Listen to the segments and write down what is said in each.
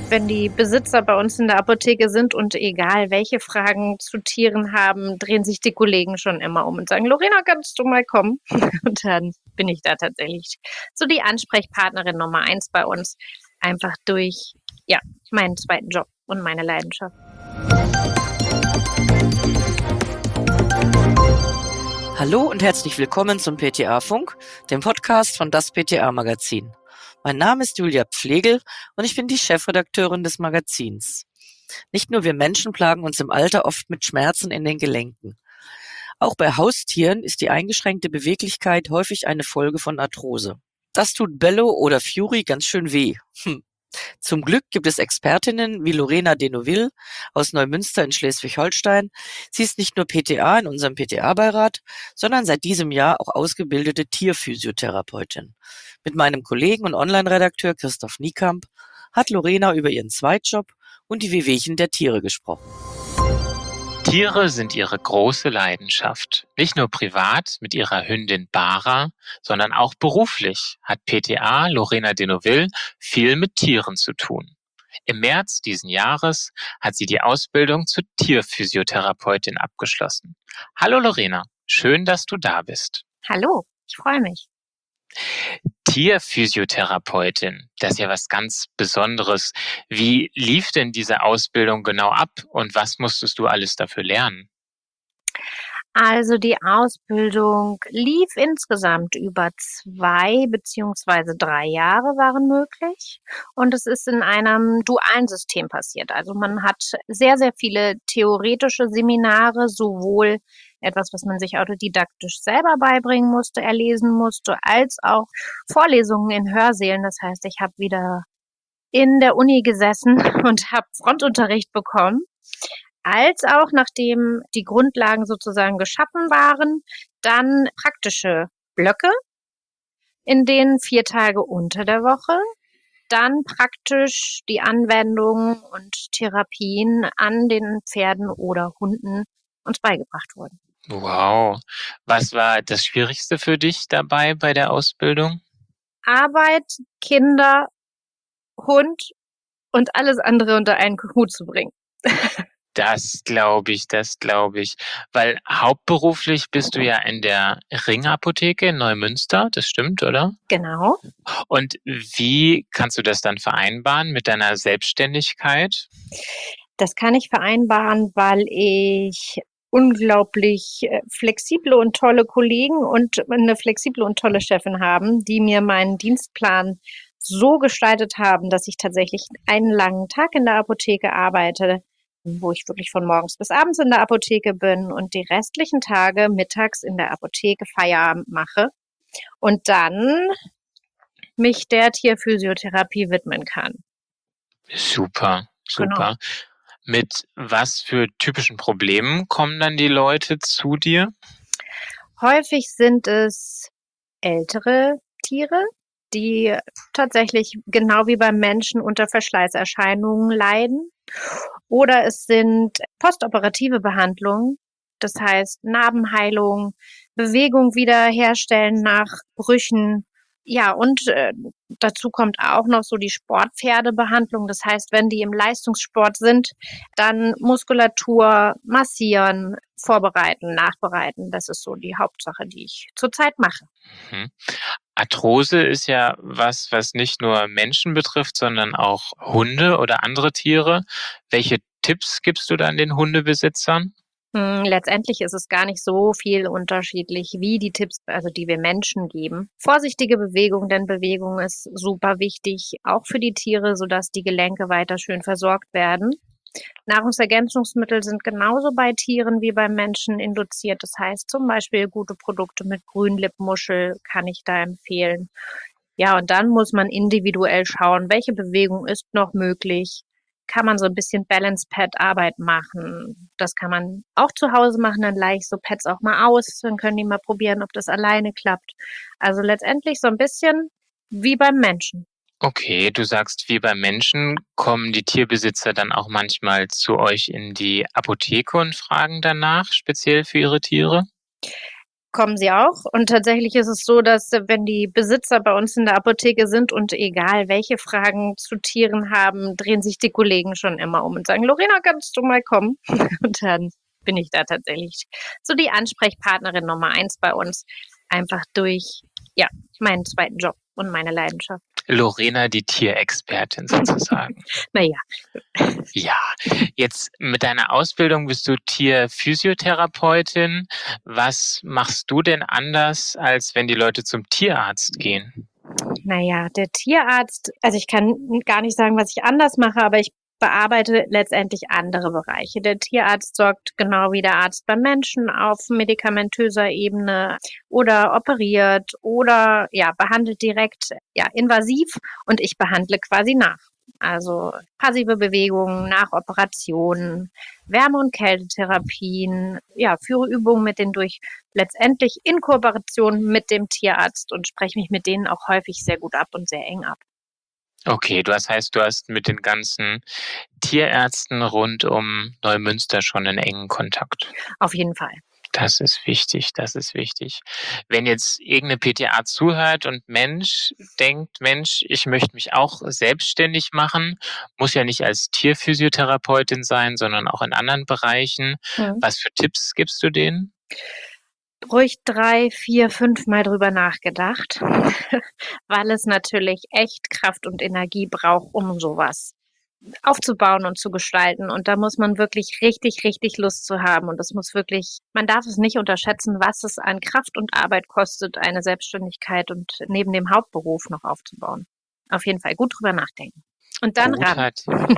wenn die Besitzer bei uns in der Apotheke sind und egal welche Fragen zu Tieren haben, drehen sich die Kollegen schon immer um und sagen, Lorena, kannst du mal kommen? Und dann bin ich da tatsächlich so die Ansprechpartnerin Nummer 1 bei uns, einfach durch, ja, meinen zweiten Job und meine Leidenschaft. Hallo und herzlich willkommen zum PTA-Funk, dem Podcast von das PTA-Magazin. Mein Name ist Julia Pflegel und ich bin die Chefredakteurin des Magazins. Nicht nur wir Menschen plagen uns im Alter oft mit Schmerzen in den Gelenken. Auch bei Haustieren ist die eingeschränkte Beweglichkeit häufig eine Folge von Arthrose. Das tut Bello oder Fury ganz schön weh. Zum Glück gibt es Expertinnen wie Lorena de Neuville aus Neumünster in Schleswig-Holstein. Sie ist nicht nur PTA in unserem PTA-Beirat, sondern seit diesem Jahr auch ausgebildete Tierphysiotherapeutin. Mit meinem Kollegen und Online-Redakteur Christoph Niekamp hat Lorena über ihren Zweitjob und die Wehwehchen der Tiere gesprochen. Tiere sind ihre große Leidenschaft. Nicht nur privat mit ihrer Hündin Bara, sondern auch beruflich hat PTA Lorena de Neuville viel mit Tieren zu tun. Im März diesen Jahres hat sie die Ausbildung zur Tierphysiotherapeutin abgeschlossen. Hallo Lorena, schön, dass du da bist. Hallo, ich freue mich. Tierphysiotherapeutin, das ist ja was ganz Besonderes. Wie lief denn diese Ausbildung genau ab und was musstest du alles dafür lernen? Also die Ausbildung lief insgesamt über 2 beziehungsweise 3 Jahre waren möglich und es ist in einem dualen System passiert. Also man hat sehr, sehr viele theoretische Seminare, sowohl etwas, was man sich autodidaktisch selber beibringen musste, erlesen musste, als auch Vorlesungen in Hörsälen. Das heißt, ich habe wieder in der Uni gesessen und habe Frontunterricht bekommen. Als auch, nachdem die Grundlagen sozusagen geschaffen waren, dann praktische Blöcke, in denen 4 Tage unter der Woche dann praktisch die Anwendungen und Therapien an den Pferden oder Hunden uns beigebracht wurden. Wow. Was war das Schwierigste für dich dabei bei der Ausbildung? Arbeit, Kinder, Hund und alles andere unter einen Hut zu bringen. Das glaube ich. Weil hauptberuflich bist du ja in der Ringapotheke in Neumünster, das stimmt, oder? Genau. Und wie kannst du das dann vereinbaren mit deiner Selbstständigkeit? Das kann ich vereinbaren, weil ich unglaublich flexible und tolle Kollegen und eine flexible und tolle Chefin haben, die mir meinen Dienstplan so gestaltet haben, dass ich tatsächlich einen langen Tag in der Apotheke arbeite, wo ich wirklich von morgens bis abends in der Apotheke bin und die restlichen Tage mittags in der Apotheke Feierabend mache und dann mich der Tierphysiotherapie widmen kann. Super. Genau. Mit was für typischen Problemen kommen dann die Leute zu dir? Häufig sind es ältere Tiere, die tatsächlich genau wie beim Menschen unter Verschleißerscheinungen leiden. Oder es sind postoperative Behandlungen, das heißt Narbenheilung, Bewegung wiederherstellen nach Brüchen. Ja, und dazu kommt auch noch so die Sportpferdebehandlung. Das heißt, wenn die im Leistungssport sind, dann Muskulatur massieren, vorbereiten, nachbereiten. Das ist so die Hauptsache, die ich zurzeit mache. Mhm. Arthrose ist ja was nicht nur Menschen betrifft, sondern auch Hunde oder andere Tiere. Welche Tipps gibst du dann den Hundebesitzern? Letztendlich ist es gar nicht so viel unterschiedlich wie die Tipps, also die wir Menschen geben. Vorsichtige Bewegung, denn Bewegung ist super wichtig, auch für die Tiere, sodass die Gelenke weiter schön versorgt werden. Nahrungsergänzungsmittel sind genauso bei Tieren wie beim Menschen induziert. Das heißt zum Beispiel gute Produkte mit Grünlippmuschel kann ich da empfehlen. Ja, und dann muss man individuell schauen, welche Bewegung ist noch möglich. Kann man so ein bisschen Balance-Pad-Arbeit machen. Das kann man auch zu Hause machen, dann leih ich so Pads auch mal aus, dann können die mal probieren, ob das alleine klappt. Also letztendlich so ein bisschen wie beim Menschen. Okay, du sagst, wie beim Menschen, kommen die Tierbesitzer dann auch manchmal zu euch in die Apotheke und fragen danach, speziell für ihre Tiere? kommen sie auch. Und tatsächlich ist es so, dass wenn die Besitzer bei uns in der Apotheke sind und egal welche Fragen zu Tieren haben, drehen sich die Kollegen schon immer um und sagen, Lorena, kannst du mal kommen? Und dann bin ich da tatsächlich so die Ansprechpartnerin Nummer 1 bei uns. Einfach durch, meinen zweiten Job und meine Leidenschaft. Lorena, die Tierexpertin sozusagen. Naja. Ja, jetzt mit deiner Ausbildung bist du Tierphysiotherapeutin. Was machst du denn anders, als wenn die Leute zum Tierarzt gehen? Naja, der Tierarzt, also ich kann gar nicht sagen, was ich anders mache, aber ich bearbeite letztendlich andere Bereiche. Der Tierarzt sorgt genau wie der Arzt beim Menschen auf medikamentöser Ebene oder operiert oder behandelt direkt invasiv und ich behandle quasi nach. Also passive Bewegungen nach Operationen, Wärme- und Kältetherapien, führe Übungen mit denen durch, letztendlich in Kooperation mit dem Tierarzt und spreche mich mit denen auch häufig sehr gut ab und sehr eng ab. Okay, du hast mit den ganzen Tierärzten rund um Neumünster schon einen engen Kontakt. Auf jeden Fall. Das ist wichtig, das ist wichtig. Wenn jetzt irgendeine PTA zuhört und denkt, ich möchte mich auch selbstständig machen, muss ja nicht als Tierphysiotherapeutin sein, sondern auch in anderen Bereichen. Was für Tipps gibst du denen? Ruhig 3, 4, 5 Mal drüber nachgedacht, weil es natürlich echt Kraft und Energie braucht, um sowas aufzubauen und zu gestalten. Und da muss man wirklich richtig, richtig Lust zu haben. Und das muss wirklich, man darf es nicht unterschätzen, was es an Kraft und Arbeit kostet, eine Selbstständigkeit und neben dem Hauptberuf noch aufzubauen. Auf jeden Fall gut drüber nachdenken. Und dann ran.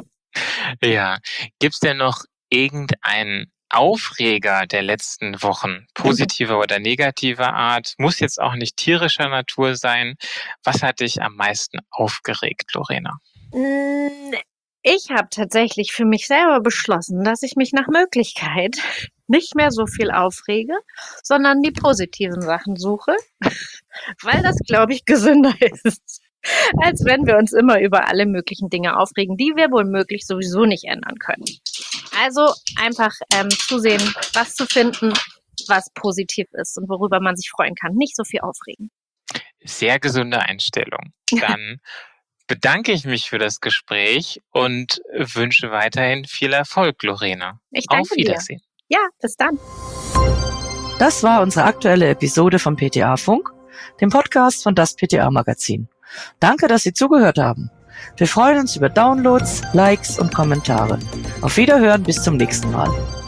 Ja, gibt's denn noch irgendeinen Aufreger der letzten Wochen, positiver oder negativer Art, muss jetzt auch nicht tierischer Natur sein? Was hat dich am meisten aufgeregt, Lorena? Ich habe tatsächlich für mich selber beschlossen, dass ich mich nach Möglichkeit nicht mehr so viel aufrege, sondern die positiven Sachen suche, weil das, glaube ich, gesünder ist, als wenn wir uns immer über alle möglichen Dinge aufregen, die wir womöglich sowieso nicht ändern können. Also einfach zusehen, was zu finden, was positiv ist und worüber man sich freuen kann. Nicht so viel aufregen. Sehr gesunde Einstellung. Dann bedanke ich mich für das Gespräch und wünsche weiterhin viel Erfolg, Lorena. Ich danke Auf Wiedersehen. dir. Ja, bis dann. Das war unsere aktuelle Episode vom PTA Funk, dem Podcast von das PTA Magazin. Danke, dass Sie zugehört haben. Wir freuen uns über Downloads, Likes und Kommentare. Auf Wiederhören, bis zum nächsten Mal.